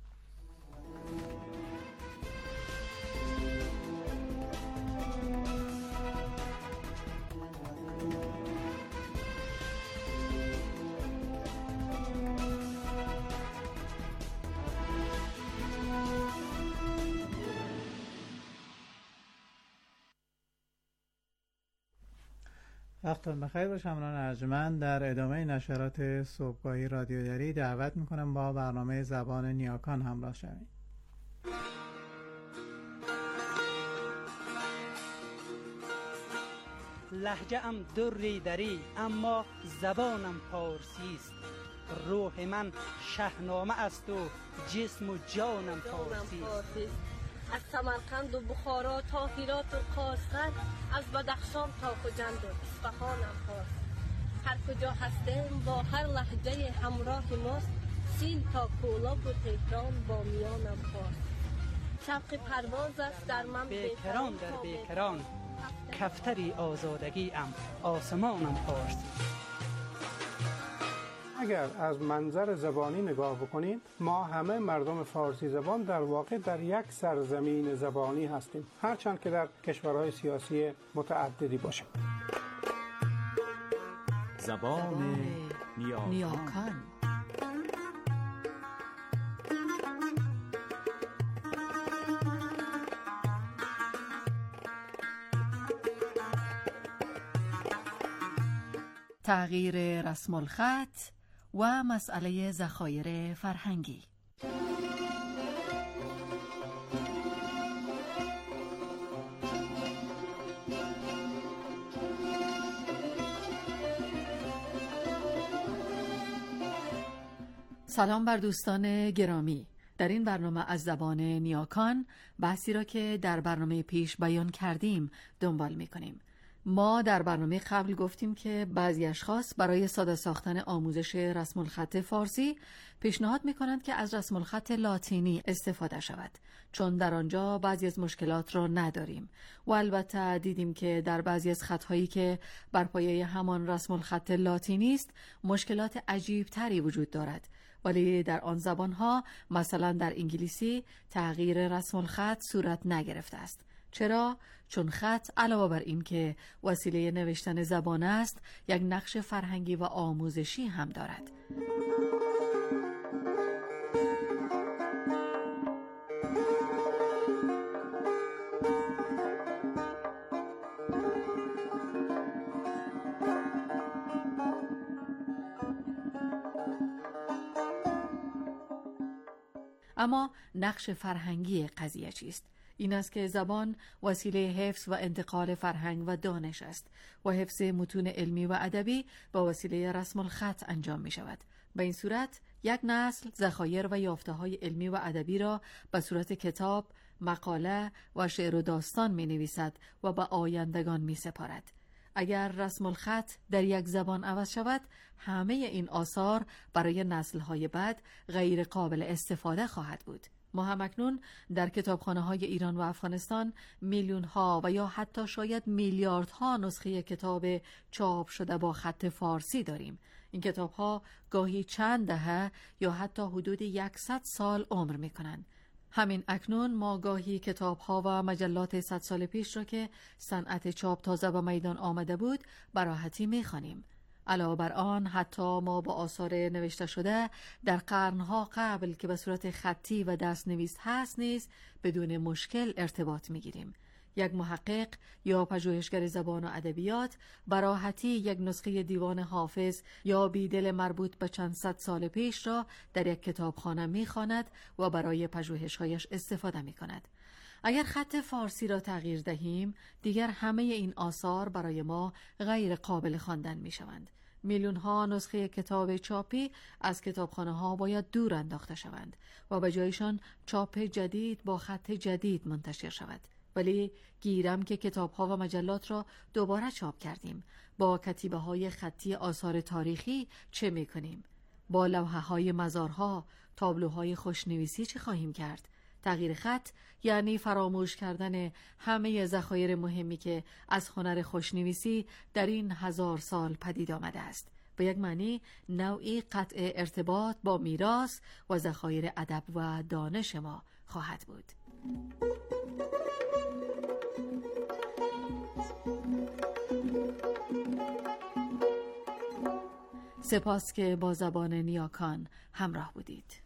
وقتتون بخیر باشه همراهان ارجمند. در ادامه نشرات صبحگاهی رادیو دری دعوت میکنم با برنامه زبان نیاکان همراه شوید. لهجه ام دری دری اما زبانم پارسی است. روح من شهنامه است و جسم و جانم پارسی است. از سمرقند و بخارا تا هرات و قاصر، از بدخشان تا خوجند و اصفهانم پارسی. هر کجا هستیم با هر لهجه همراه ماست، سین تا کولاب و تهران با میانم پارسی. شوق پرواز است در من بیکران در بیکران، کفتری آزادگی ام آسمانم پارسی. اگر از منظر زبانی نگاه بکنیم، ما همه مردم فارسی زبان در واقع در یک سرزمین زبانی هستیم، هرچند که در کشورهای سیاسی متعددی باشیم. زبان نیاکان. تغییر رسم الخط و مسئله ذخایر فرهنگی. سلام بر دوستان گرامی. در این برنامه از زبان نیاکان بحثی را که در برنامه پیش بیان کردیم دنبال می‌کنیم. ما در برنامه قبل گفتیم که بعضی اشخاص برای ساده ساختن آموزش رسم الخط فارسی پیشنهاد می‌کنند که از رسم الخط لاتینی استفاده شود، چون در آنجا بعضی از مشکلات را نداریم و البته دیدیم که در بعضی از خط‌هایی که بر پایه همان رسم الخط لاتینی است مشکلات عجیب تری وجود دارد، ولی در آن زبانها مثلا در انگلیسی تغییر رسم الخط صورت نگرفته است. چرا؟ چون خط علاوه بر این که وسیله نوشتن زبان است، یک نقش فرهنگی و آموزشی هم دارد. اما نقش فرهنگی قضیه چیست؟ این است که زبان وسیله حفظ و انتقال فرهنگ و دانش است و حفظ متون علمی و ادبی با وسیله رسم الخط انجام می شود. به این صورت یک نسل ذخایر و یافته‌های علمی و ادبی را به صورت کتاب، مقاله و شعر و داستان می نویسد و به آیندگان می سپارد. اگر رسم الخط در یک زبان عوض شود، همه این آثار برای نسل‌های بعد غیر قابل استفاده خواهد بود. ما هم اکنون در کتابخانه‌های ایران و افغانستان میلیون‌ها و یا حتی شاید میلیاردها نسخه کتاب چاپ شده با خط فارسی داریم. این کتاب‌ها گاهی چند دهه یا حتی حدود صد سال عمر می‌کنند. همین اکنون ما گاهی کتاب‌ها و مجلات صد سال پیش را که صنعت چاپ تازه به میدان آمده بود به راحتی می‌خوانیم. علاوه بر آن حتی ما با آثار نوشته شده در قرنها قبل که به صورت خطی و دست‌نویس هست نیز بدون مشکل ارتباط می‌گیریم. یک محقق یا پژوهشگر زبان و ادبیات به راحتی یک نسخه دیوان حافظ یا بیدل مربوط به چند صد سال پیش را در یک کتابخانه می‌خواند و برای پژوهش‌هایش استفاده می‌کند. اگر خط فارسی را تغییر دهیم، دیگر همه این آثار برای ما غیر قابل خواندن می‌شوند. میلیون ها نسخه کتاب چاپی از کتابخانه ها باید دور انداخته شوند و به جایشان چاپ جدید با خط جدید منتشر شود. ولی گیرم که کتاب ها و مجلات را دوباره چاپ کردیم. با کتیبه های خطی آثار تاریخی چه می کنیم؟ با لوحه های مزارها، تابلوهای خوشنویسی چه خواهیم کرد؟ تغییر خط یعنی فراموش کردن همه ذخایر مهمی که از هنر خوشنویسی در این هزار سال پدید آمده است. به یک معنی نوعی قطع ارتباط با میراث و ذخایر ادب و دانش ما خواهد بود. سپاس که با زبان نیاکان همراه بودید.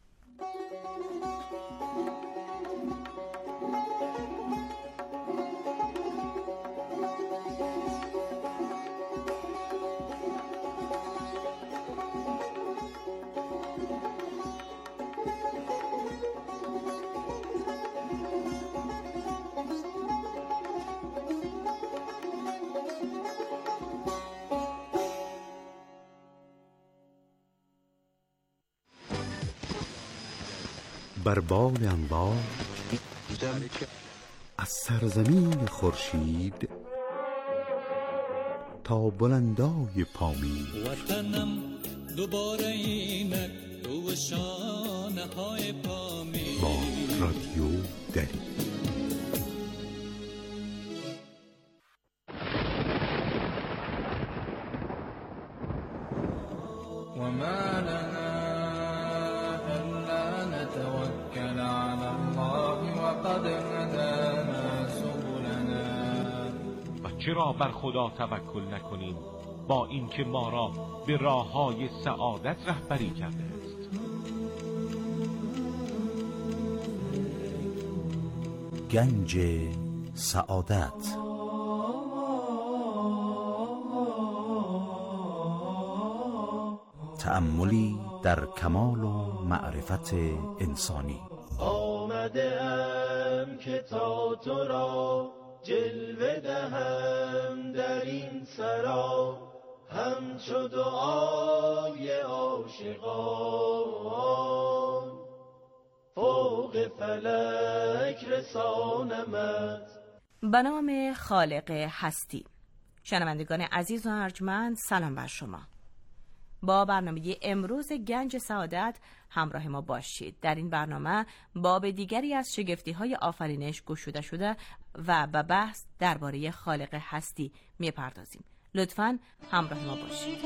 بر بال انوار از سرزمین خورشید تا بلندای پامین وطنم دوباره اینک رو شانه های پامین با رادیو دری. وما لنا إلا نتوكل على الله وقد هدانا سبلنا. و چرا بر خدا توکل نکنیم با اینکه ما را به راههای سعادت رهبری کرده است. گنج سعادت. تأملی در کمال و معرفت انسانی. آمده ام که تا تو را جلوه دهم در این سرا، همچو دعای عاشقان فوق فلک رسانمت. به نام خالق هستی. شنوندگان عزیز و ارجمند، سلام بر شما. با برنامه امروز گنج سعادت همراه ما باشید. در این برنامه باب دیگری از شگفتی‌های آفرینش گشوده شده و به بحث درباره خالق هستی می‌پردازیم. لطفاً همراه ما باشید.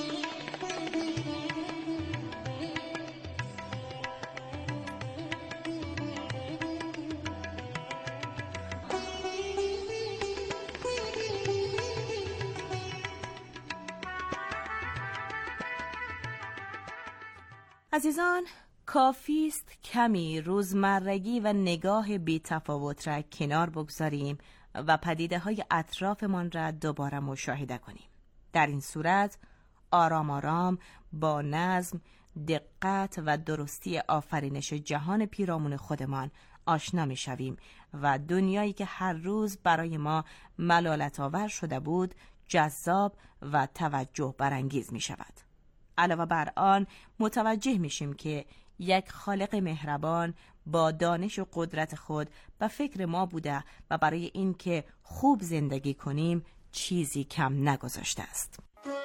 عزیزان، کافی است کمی روزمرگی و نگاه بی تفاوت را کنار بگذاریم و پدیده های اطرافمان را دوباره مشاهده کنیم. در این صورت آرام آرام با نظم، دقت و درستی آفرینش جهان پیرامون خودمان آشنا می شویم و دنیایی که هر روز برای ما ملالت آور شده بود جذاب و توجه برانگیز می شود. علاوه بر آن متوجه میشیم که یک خالق مهربان با دانش و قدرت خود به فکر ما بوده و برای اینکه خوب زندگی کنیم چیزی کم نگذاشته است.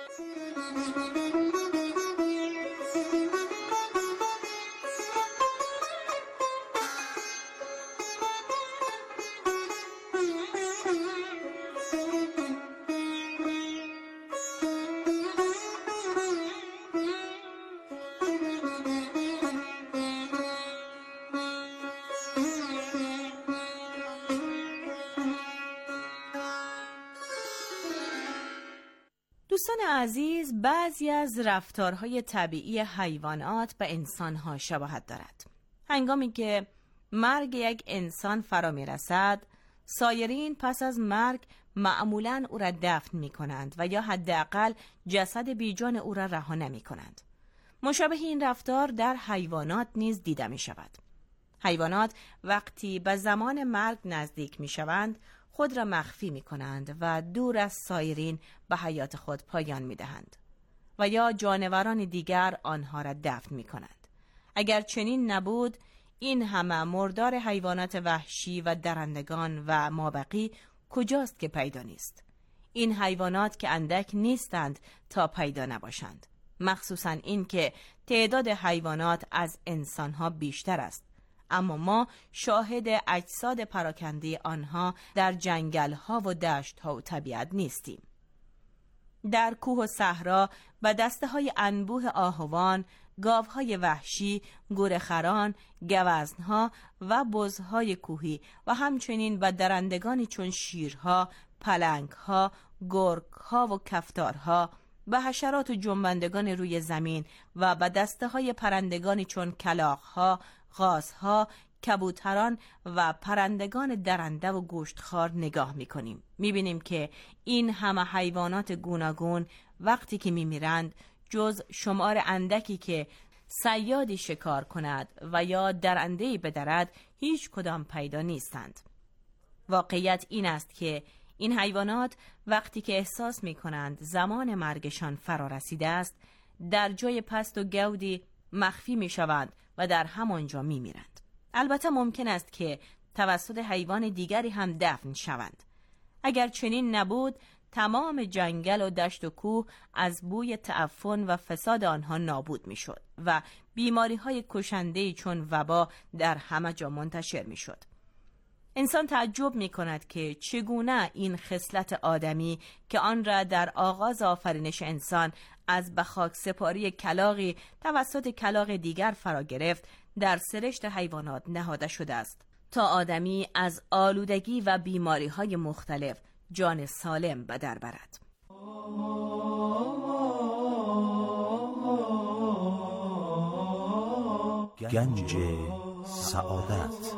دوستان عزیز، بعضی از رفتارهای طبیعی حیوانات به انسانها شباهت دارد. هنگامی که مرگ یک انسان فرا می رسد، سایرین پس از مرگ معمولاً او را دفن می کنند و یا حداقل جسد بیجان او را رها نمی کنند. مشابه این رفتار در حیوانات نیز دیده می شود. حیوانات وقتی به زمان مرگ نزدیک می شوند، خود را مخفی می کنند و دور از سایرین به حیات خود پایان می دهند و یا جانوران دیگر آنها را دفن می کنند. اگر چنین نبود، این همه مردار حیوانات وحشی و درندگان و مابقی کجاست که پیدا نیست؟ این حیوانات که اندک نیستند تا پیدا نباشند، مخصوصاً این که تعداد حیوانات از انسانها بیشتر است، اما ما شاهد اجساد پراکنده آنها در جنگل‌ها و دشت‌ها و طبیعت نیستیم. در کوه و صحرا به دسته‌های انبوه آهوان، گاوهای وحشی، گورخران، گوزن‌ها و بزهای کوهی و همچنین به درندگانی چون شیرها، پلنگ‌ها، گرگ‌ها و کفتارها، به حشرات و جنبندگان روی زمین و به دسته‌های پرندگانی چون کلاغ‌ها، غازها، کبوتران و پرندگان درنده و گوشتخوار نگاه می‌کنیم. می‌بینیم که این همه حیوانات گوناگون وقتی که می‌میرند، جز شمار اندکی که صیادی شکار کند و یا درنده‌ای بدرد، هیچ کدام پیدا نیستند. واقعیت این است که این حیوانات وقتی که احساس می‌کنند زمان مرگشان فرا رسیده است، در جای پست و گودی مخفی می‌شوند و در همانجا می‌میرند. البته ممکن است که توسط حیوان دیگری هم دفن شوند. اگر چنین نبود، تمام جنگل و دشت و کوه از بوی تعفن و فساد آنها نابود می‌شد و بیماری‌های کشنده‌ای چون وبا در همه جا منتشر می‌شد. انسان تعجب می‌کند که چگونه این خصلت آدمی که آن را در آغاز آفرینش انسان از به خاک سپاری کلاغی توسط کلاغ دیگر فرا گرفت، در سرشت حیوانات نهاده شده است تا آدمی از آلودگی و بیماری‌های مختلف جان سالم به در برد. گنج سعادت،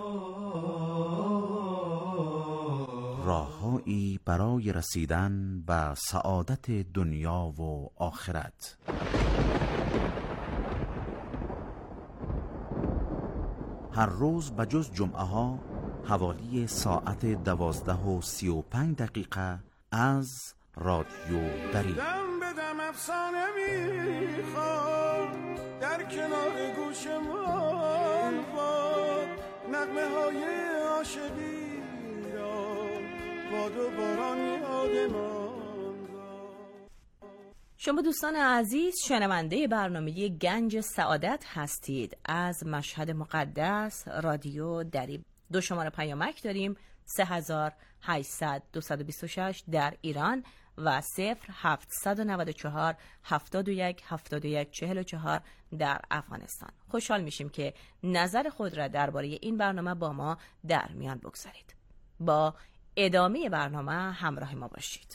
راههایی برای رسیدن به سعادت دنیا و آخرت. هر روز بجز جمعه ها حوالی ساعت دوازده و سی و پنج دقیقه از رادیو دری. دم به دم افسانه میخواد در کنار گوشمان باد، نغمه های عاشقی را باد و باران یادمان. شما دوستان عزیز شنونده برنامه گنج سعادت هستید. از مشهد مقدس رادیو دری دو شماره پیامک داریم: سه هزار و هشتصد دویست و بیست و شش در ایران و صفر هفتصد و نود و چهار هفتاد و یک هفتاد و یک چهل و چهار در افغانستان. خوشحال میشیم که نظر خود را درباره این برنامه با ما در میان بگذارید. با ادامه برنامه همراه ما باشید.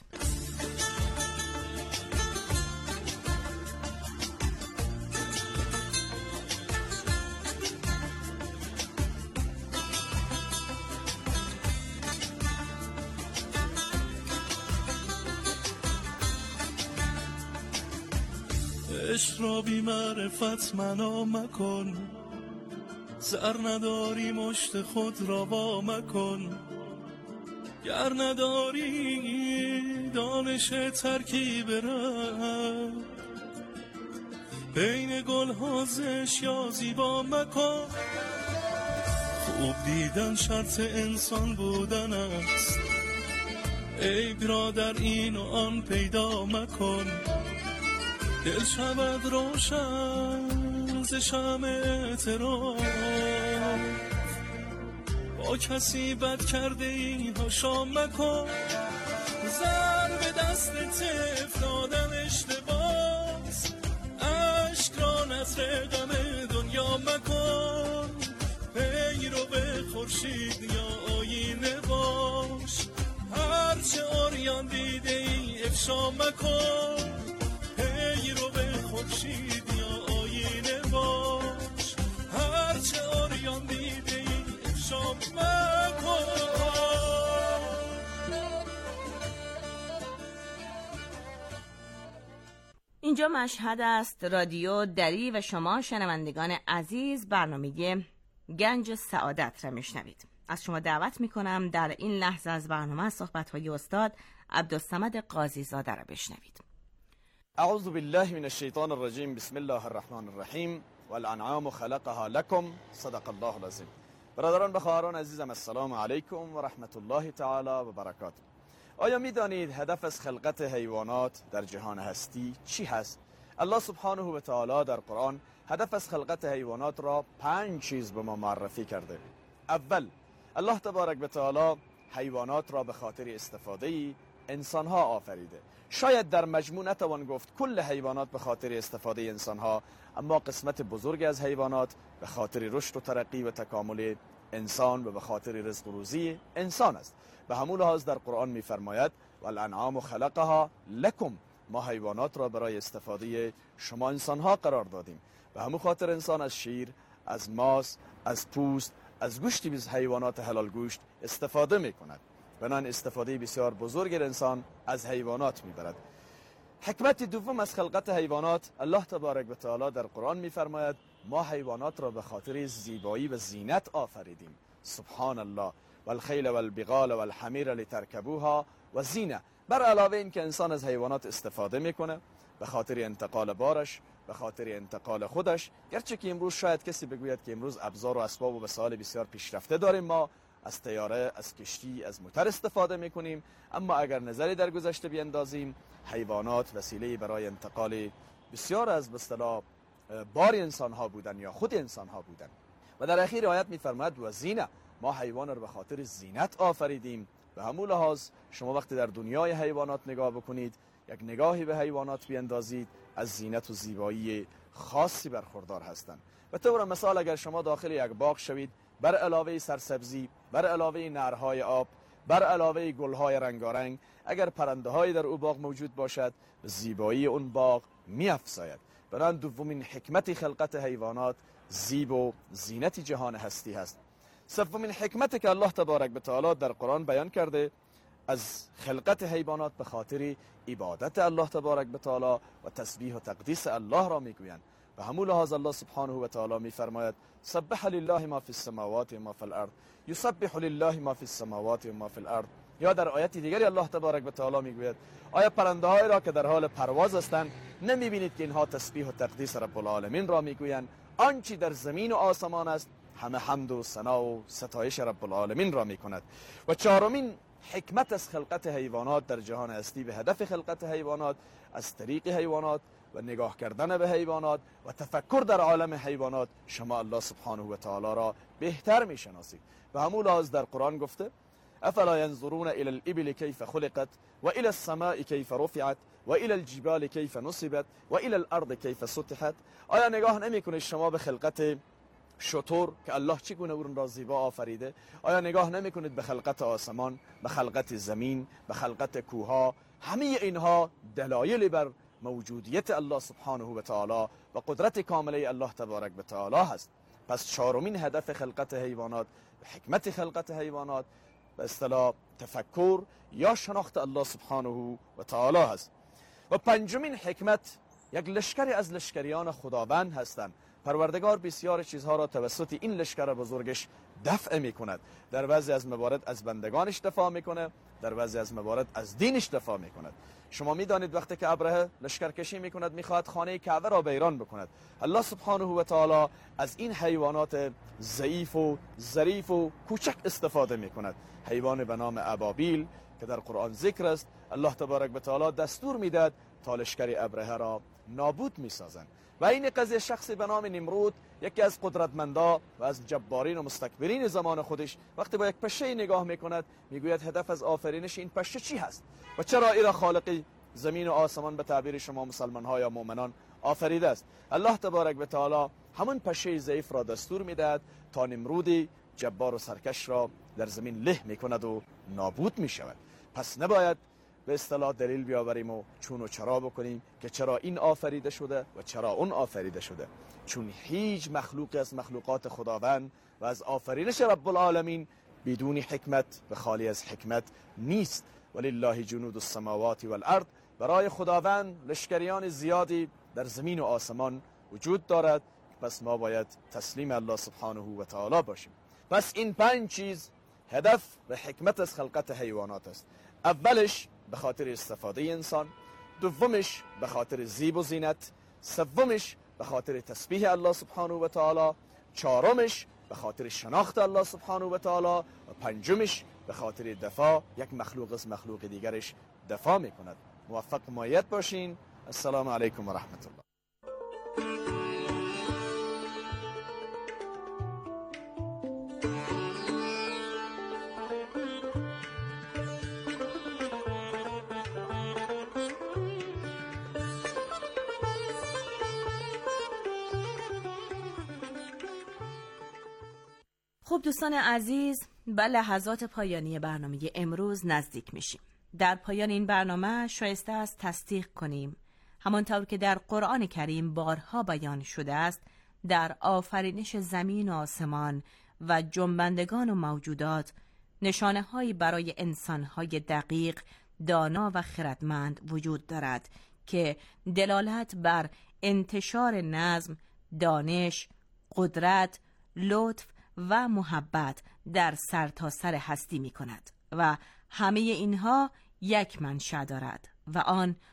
عشق را بی معرفت منا مکن، سر نداری مشت خود را وا مکن، گر نداری دانش ترکیب رنگ، بین گل ها زشت یا زیبا مکن. خوب دیدن شرط انسان بودن است، عیب را در این و آن پیدا مکن. دل شود روشن ز شمع اعتراف، با کسی بد کرده ای ها شام مکن. زن به دست طفل دادن اشتباس، عشق را نذر غم دنیا مکن. پیرو به خورشید یا آینه باش، هرچه عریان دیده ای افشا مکن. پیرو به خورشید یا آینه باش، هرچه عریان دیده ای افشا مکن. اینجا مشهد است رادیو دری و شما شنوندگان عزیز برنامه گنج سعادت را میشنوید. از شما دعوت میکنم در این لحظه از برنامه صحبت‌های استاد عبدالصمد قاضی زاده را بشنوید. اعوذ بالله من الشیطان الرجیم. بسم الله الرحمن الرحیم. والانعام خلقها لكم. صدق الله العظیم. برادران و خواهران عزیزم، السلام علیکم و رحمت الله تعالی و برکاته. آیا می دانید هدف از خلقت حیوانات در جهان هستی چی هست؟ الله سبحانه و تعالی در قرآن هدف از خلقت حیوانات را پنج چیز به ما معرفی کرده. اول، الله تبارک و تعالی حیوانات را به خاطر استفاده انسانها آفریده. شاید در مجموع نتوان گفت کل حیوانات به خاطر استفاده انسانها، اما قسمت بزرگی از حیوانات به خاطر رشد و ترقی و تکامل انسان و به خاطر رزق و روزی انسان است. به همون لحاظ در قرآن می‌فرماید والانعام خلقها لکم، ما حیوانات را برای استفاده شما انسانها قرار دادیم. به همون خاطر انسان از شیر، از ماست، از پوست، از گوشتی از حیوانات حلال گوشت استفاده می‌کند. بنان استفاده بسیار بزرگ انسان از حیوانات میبرد. حکمت دوم از خلقت حیوانات، الله تبارک و تعالی در قرآن میفرماید ما حیوانات را به خاطر زیبایی و زینت آفریدیم. سبحان الله. والخیل والبغال والحمیر لترکبوها و زینه. بر علاوه این که انسان از حیوانات استفاده میکنه به خاطر انتقال بارش، به خاطر انتقال خودش، گرچه که امروز شاید کسی بگوید که امروز ابزار و اسباب و وسایل بسیار پیشرفته داریم، ما از طیاره، از کشتی، از موتر استفاده میکنیم، اما اگر نظری در گذشته بیندازیم حیوانات وسیله برای انتقال بسیار از به اصطلاح بار انسان ها بودن یا خود انسان ها بودن. و در اخیر آیت میفرماید و زینه، ما حیوان را به خاطر زینت آفریدیم. به همون لحاظ شما وقتی در دنیای حیوانات نگاه بکنید، یک نگاهی به حیوانات بیندازید، از زینت و زیبایی خاصی برخوردار هستند. به طور مثال اگر شما داخل یک باغ شوید، بر علاوه سرسبزی، بر علاوه نهرهای آب، بر علاوه گلهای رنگارنگ، اگر پرنده‌هایی در او باغ موجود باشد، زیبایی اون باغ می‌افزاید. بنابراین دومین حکمت خلقت حیوانات زیب و زینت جهان هستی هست. سومین حکمت که الله تبارک و تعالی در قرآن بیان کرده از خلقت حیوانات به خاطر عبادت الله تبارک و تعالی و تسبیح و تقدیس الله را میگویند. و همون لحاظ الله سبحانه و تعالی میفرماید سبح لله ما فی السماوات و ما فی الارض یسبح لله ما فی السماوات و ما فی الارض. یا در آیت دیگری الله تبارک و تعالی میگوید آیا پرنده هایی را که در حال پرواز هستند نمیبینید که اینها تسبیح و تقدیس رب العالمین را میگویند؟ آنچه در زمین و آسمان است همه حمد و ثنا و ستایش رب العالمین را میکند. و چهارمین حکمت از خلقت حیوانات در جهان هستی به هدف خلقت حیوانات از طریق حیوانات و نگاه کردن به حیوانات و تفکر در عالم حیوانات شما الله سبحانه و تعالی را بهتر میشناسید. و همون لحاظ در قرآن گفته افلا ينظرون الى الابل كيف خلقت و الى السماء كيف رفعت و الى الجبال كيف نصبت و الى الارض كيف سطحت. آیا نگاه نمیکنید شما به خلقت شتر که الله چگونه اون را زیبا آفریده؟ آیا نگاه نمیکنید به خلقت آسمان، به خلقت زمین، به خلقت کوها؟ همه اینها دلایل بر موجودیت الله سبحانه و تعالی و قدرت کامله الله تبارک و تعالی هست. پس چهارمین هدف خلقت حیوانات و حکمت خلقت حیوانات به اصطلاح تفکر یا شناخت الله سبحانه و تعالی هست. و پنجمین حکمت یک لشکری از لشکریان خداوند هستند. پروردگار بسیار چیزها را توسط این لشکر بزرگش دفع می کند. در بعضی از موارد از بندگانش دفاع میکنه، در بعضی از موارد از دینش دفاع می کند. شما می دانید وقتی که ابرهه لشکرکشی می کند میخواهد خانه کعبه را ویران بکند، الله سبحانه و تعالی از این حیوانات ضعیف و ظریف و کوچک استفاده می کند. حیوان به نام ابابیل که در قرآن ذکر است، الله تبارک و تعالی دستور میداد تا لشکر ابرهه را نابود میسازند. و این قضیه شخصی به نام نمرود، یکی از قدرتمندا و از جبارین و مستکبرین زمان خودش، وقتی با یک پشه نگاه میکند میگوید هدف از آفرینش این پشه چی هست و چرا ایرا خالقی زمین و آسمان به تعبیر شما مسلمان ها یا مؤمنان آفریده است؟ الله تبارک و تعالی همون پشه ضعیف را دستور میدهد تا نمرودی جبار و سرکش را در زمین له میکند و نابود میشود. پس نباید به اصطلاح دلیل بیاوریم و چون و چرا بکنیم که چرا این آفریده شده و چرا اون آفریده شده، چون هیچ مخلوقی از مخلوقات خداوند و از آفرینش رب العالمین بدون حکمت و خالی از حکمت نیست. ولله جنود السماوات والارض، برای خداوند لشکریان زیادی در زمین و آسمان وجود دارد. پس ما باید تسلیم الله سبحانه و تعالی باشیم. پس این پنج چیز هدف و حکمت از خلقت حیوانات است. اولش به خاطر استفاده انسان، دومش به خاطر زیب و زینت، سومش به خاطر تسبیح الله سبحانه و تعالی، چهارمش به خاطر شناخت الله سبحانه و تعالی و پنجمش به خاطر دفاع یک مخلوق از مخلوق دیگرش دفاع میکند. موفق و مایت باشین. السلام علیکم و رحمت الله. خب دوستان عزیز، به لحظات پایانی برنامه امروز نزدیک میشیم. در پایان این برنامه شایسته است تصدیق کنیم همانطور که در قرآن کریم بارها بیان شده است، در آفرینش زمین و آسمان و جنبندگان و موجودات نشانه هایی برای انسان های دقیق، دانا و خردمند وجود دارد که دلالت بر انتشار نظم، دانش، قدرت، لطف و محبت در سرتاسر هستی می کند و همه اینها یک منشأ دارد و آن